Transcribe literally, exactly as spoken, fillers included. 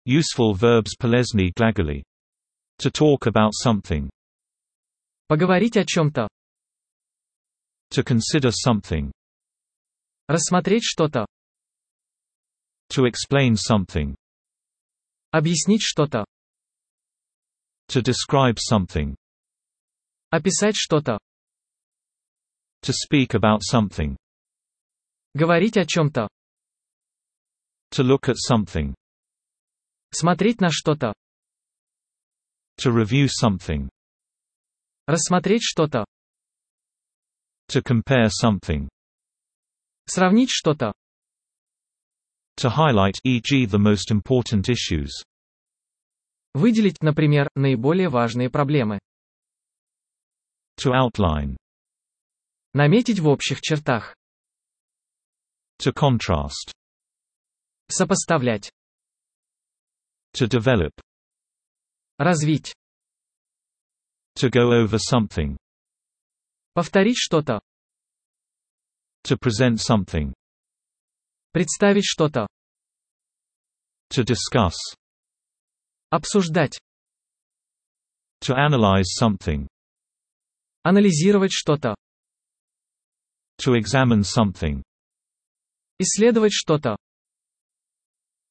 Useful verbs полезные глаголы. To talk about something. Поговорить о чем-то. To consider something. Рассмотреть что-то. To explain something. Объяснить что-то. To describe something. Описать что-то. To speak about something. Говорить о чем-то. To look at something. Смотреть на что-то. To review something. Рассмотреть что-то. To compare something. Сравнить что-то. To highlight, for example the most important issues. Выделить, например, наиболее важные проблемы. To outline. Наметить в общих чертах. To contrast. Сопоставлять. To develop. Развить. To go over something. Повторить что-то. To present something. Представить что-то. To discuss. Обсуждать. To analyze something. Анализировать что-то. To examine something. Исследовать что-то.